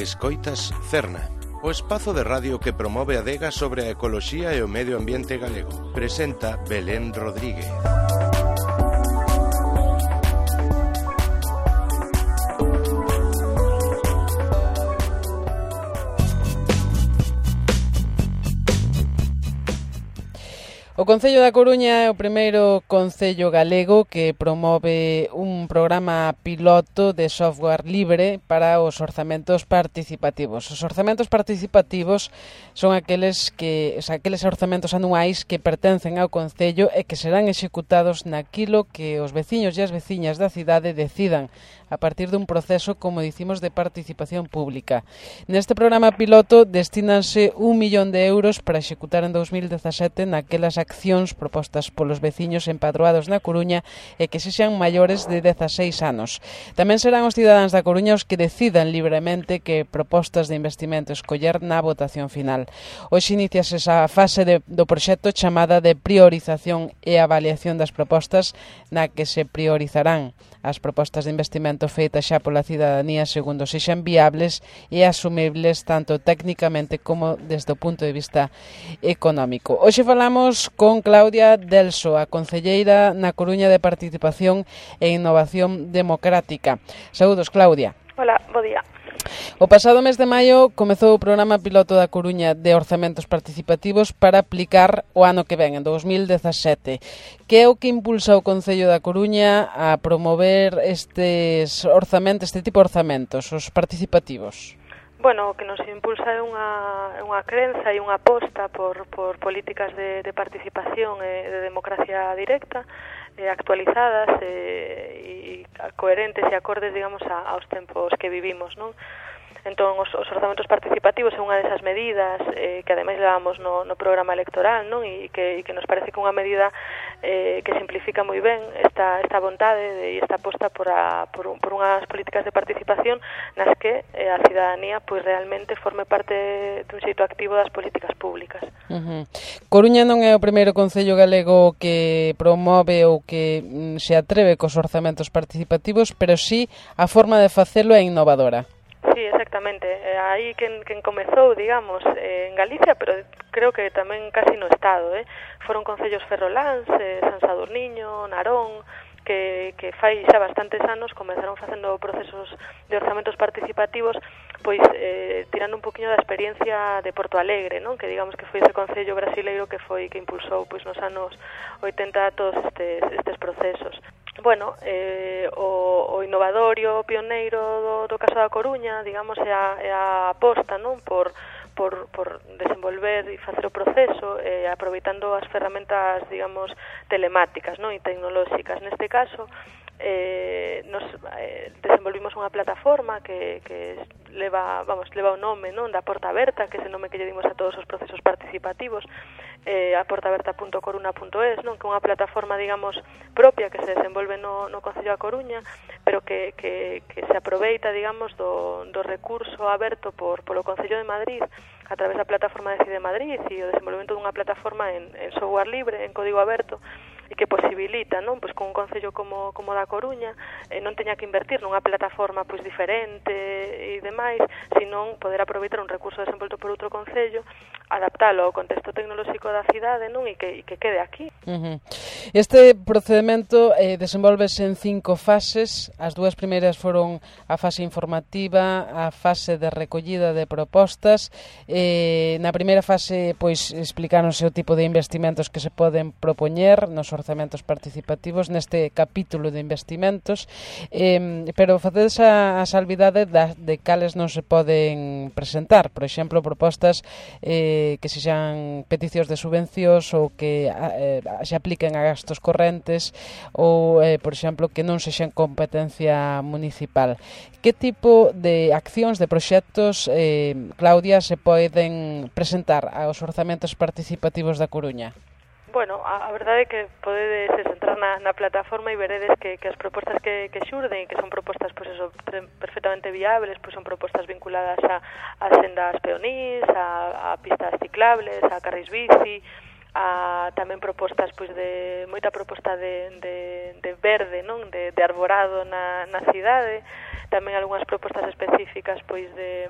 Escoitas Cerna, o espazo de radio que promove a adega sobre a ecoloxía e o medio ambiente galego. Presenta Belén Rodríguez. O Concello da Coruña é o primeiro concello galego que promove un programa piloto de software libre para os orzamentos participativos. Os orzamentos participativos son aqueles orzamentos anuais que pertencen ao concello e que serán executados naquilo que os veciños e as veciñas da cidade decidan a partir dun proceso, como dicimos, de participación pública. Neste programa piloto destínanse 1 millón de euros para executar en 2017 naquelas accións propostas polos veciños empadroados na Coruña e que sexan maiores de 16 anos. Tamén serán os cidadáns da Coruña os que decidan libremente que propostas de investimento escoller na votación final. Hoxe iniciase esa fase do proxecto chamada de priorización e avaliación das propostas, na que se priorizarán as propostas de investimento feitas xa pola cidadanía segundo sexan viables e asumibles tanto técnicamente como desde o punto de vista económico. Hoxe falamos con Claudia Delso, a concelleira na Coruña de Participación e Innovación Democrática. Saúdos, Claudia. Hola, bo día. O pasado mes de maio comezou o programa piloto da Coruña de orzamentos participativos para aplicar o ano que ven, en 2017. Que é o que impulsa o Concello da Coruña a promover este tipo de orzamentos, os participativos? Bueno, o que nos impulsa é unha crenza e unha aposta por políticas de participación e de democracia directa, actualizadas e coherentes e acordes, digamos, aos tempos que vivimos, non? Entón, os orzamentos participativos é unha desas medidas que ademais levamos no programa electoral, non? E que nos parece que unha medida que simplifica moi ben esta vontade e esta aposta por unhas políticas de participación nas que a cidadanía pois realmente forme parte dun xeito activo das políticas públicas. Coruña non é o primeiro concello galego que promove ou que se atreve cos orzamentos participativos, pero sí a forma de facelo é innovadora. Sí, exactamente. Aí quen comezou, digamos, en Galicia, pero creo que tamén casi no Estado, foron concellos ferroláns, San Sadurniño, Narón, que fai xa bastantes anos comezaron facendo procesos de orzamentos participativos, pois tirando un poquinho da experiencia de Porto Alegre, non? Que digamos que foi ese concello brasileiro que impulsou pois nos anos 80 todos estes procesos. Bueno, o innovador e o pioneiro do caso da Coruña, digamos, é a aposta, non? Por desenvolver e facer o proceso aproveitando as ferramentas, digamos, telemáticas, non? E tecnolóxicas. Neste caso, nos desenvolvimos unha plataforma que leva o nome, non, da Porta Aberta, que é ese nome que lle dimos a todos os procesos participativos, a portaaberta.coruna.es, non, que é unha plataforma, digamos, propia que se desenvolve no Concello da Coruña, pero que se aproveita, digamos, do recurso aberto polo Concello de Madrid a través da plataforma de CIDE Madrid e o desenvolvemento dunha plataforma en software libre, en código aberto, e que posibilita, non, pois con un concello como da Coruña non teña que invertir nunha plataforma pois diferente e demais, senón poder aproveitar un recurso desenvolto por outro concello, adaptalo ao contexto tecnolóxico da cidade, non, e que quede aquí. Este procedimento desenvolvese en 5 fases. As 2 primeiras foron a fase informativa, a fase de recollida de propostas. Na primeira fase, pois, explicaronse o tipo de investimentos que se poden propoñer nos orzamentos participativos neste capítulo de investimentos, pero facedes a salvidade de cales non se poden presentar. Por exemplo, propostas que sexan peticións de subvencións ou que se apliquen a gastos correntes ou, por exemplo, que non sexan competencia municipal. Que tipo de accións, de proxectos, Claudia, se poden presentar aos orzamentos participativos da Coruña? Bueno, a verdade é que podedes entrar na plataforma e veredes que as propostas que xurden, que son propostas pois eso, perfectamente viables, pois son propostas vinculadas a sendas peonís, a pistas ciclables, a carris bici, a tamén propostas pois de moita proposta de verde, non, de arborado na cidade, tamén algunhas propostas específicas pois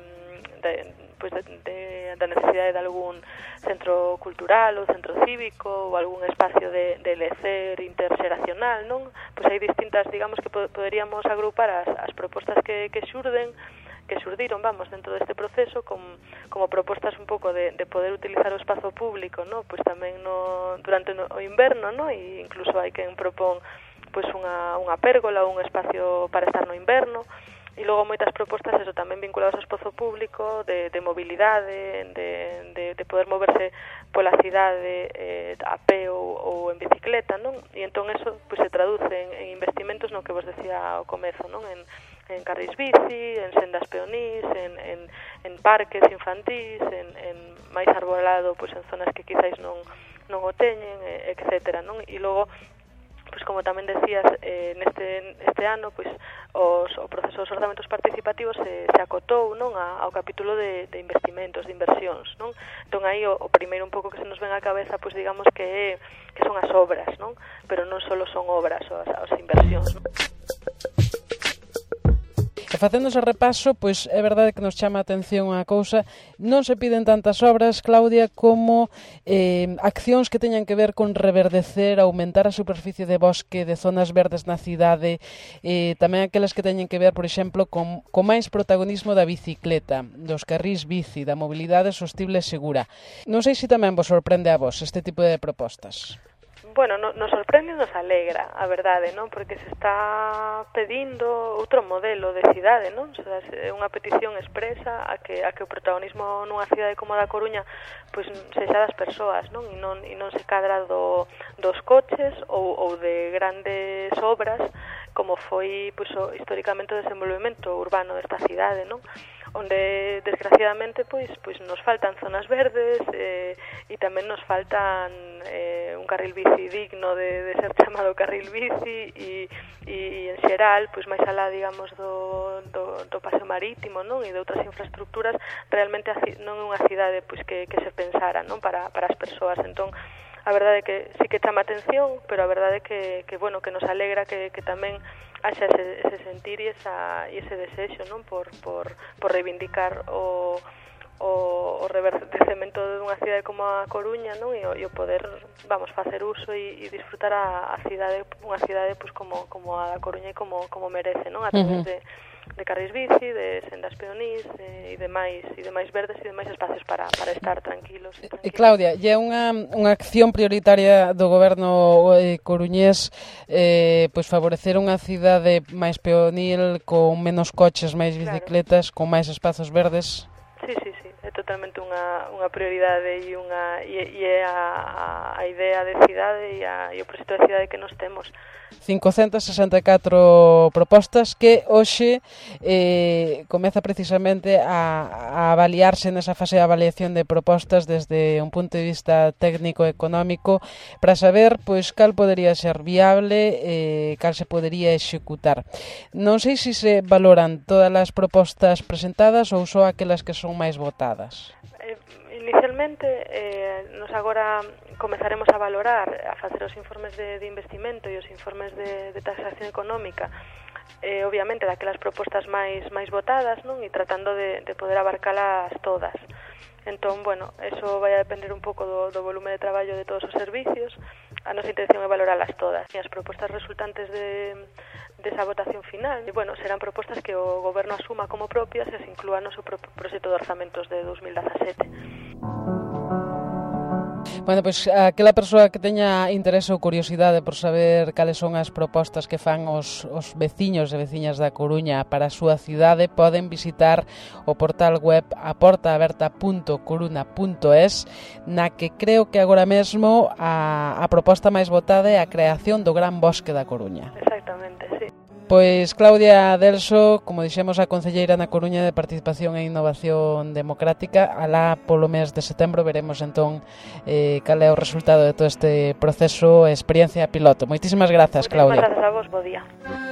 da necesidade de algún centro cultural ou centro cívico ou algún espacio de lecer interxeracional, non? Pois hai distintas, digamos, que poderíamos agrupar as propostas que xurdiron, vamos, dentro deste proceso como propostas un pouco de poder utilizar o espazo público, no? Pois tamén durante o inverno, no? E incluso hai quen propón pois unha pérgola ou un espacio para estar no inverno, e logo moitas propostas eso tamén vinculadas ao espazo público de mobilidade, de poder moverse pola cidade a pé ou en bicicleta, non? E entón eso pois se traduce en investimentos no que vos decía ao comezo, non? En carris bici, en sendas peonís, en parques infantís, en máis arbolado pois en zonas que quizáis non o teñen, etcétera, non? E logo pois como tamén decías, neste ano pois o proceso dos orzamentos participativos se acotou, non, ao capítulo de investimentos, de inversións, non? Entón aí o primeiro un pouco que se nos ven á cabeza, pois digamos que son as obras, non? Pero non só son obras, as inversións, non? E facendo ese repaso, pois é verdade que nos chama a atención unha cousa, non se piden tantas obras, Claudia, como accións que teñan que ver con reverdecer, aumentar a superficie de bosque, de zonas verdes na cidade, tamén aquelas que teñen que ver, por exemplo, con máis protagonismo da bicicleta, dos carrís bici, da mobilidade sostible e segura. Non sei se tamén vos sorprende a vos este tipo de propostas. Bueno, nos sorprende e nos alegra, a verdade, non? Porque se está pedindo outro modelo de cidade, non? O sea, é unha petición expresa a que o protagonismo nunha cidade como a da Coruña pois sexa das persoas, non? E non se cadra dos coches ou de grandes obras como foi pois históricamente o desenvolvemento urbano desta cidade, non? Onde desgraciadamente pois nos faltan zonas verdes e tamén nos faltan un carril bici digno de ser chamado carril bici e en xeral, pois máis alá, digamos, do paseo marítimo, non? E de outras infraestructuras, realmente non é unha cidade pois que se pensara, non? Para as persoas. Entón, a verdade é que sí que chama atención, pero a verdade é que bueno, que nos alegra que tamén haxa ese sentir e ese desexo, non? Por reivindicar o reverdecemento dunha cidade como a Coruña, non? E o poder, vamos, facer uso e disfrutar a cidade, unha cidade pois como a da Coruña e como merece, non? A través de carris bici, de sendas peonís e de máis verdes e de máis espacios para estar tranquilos. E Claudia, é unha acción prioritaria do goberno coruñés pois favorecer unha cidade máis peonil, con menos coches, máis bicicletas, con máis espazos verdes? Sí, é totalmente unha prioridade e é a idea de cidade e o proxecto de cidade que nos temos. 564 propostas que hoxe comeza precisamente a avaliarse nesa fase de avaliación de propostas desde un punto de vista técnico-económico para saber pois cal podería ser viable, cal se podería executar. Non sei se se valoran todas as propostas presentadas ou só aquelas que son máis votadas. Inicialmente, nos agora comezaremos a valorar, a facer os informes de investimento e os informes de taxación económica, obviamente daquelas propostas máis votadas, non? E tratando de poder abarcalas todas. Entón, bueno, eso vai a depender un pouco do volume de traballo de todos os servicios. A nosa intención é valoralas todas. E as propostas resultantes desa votación final, e, bueno, serán propostas que o goberno asuma como propias e se inclúan no seu proxecto de orzamentos de 2017. Bueno, pois aquela persoa que teña interese ou curiosidade por saber cales son as propostas que fan os veciños e veciñas da Coruña para a súa cidade poden visitar o portal web aportaaberta.coruna.es, na que creo que agora mesmo a proposta máis votada é a creación do Gran Bosque da Coruña. Exactamente, sí. Pois Claudia Delso, como dixemos, a concelleira na Coruña de Participación e Innovación Democrática, alá polo mes de setembro veremos entón cal é o resultado de todo este proceso e experiencia piloto. Moitísimas grazas, Claudia. Moitísimas grazas a vos, bo día.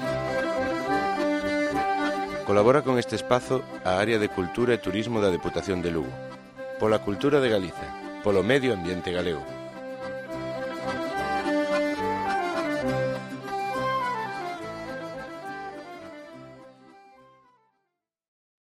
Colabora con este espazo a Área de Cultura e Turismo da Deputación de Lugo. Pola cultura de Galiza, polo medio ambiente galego.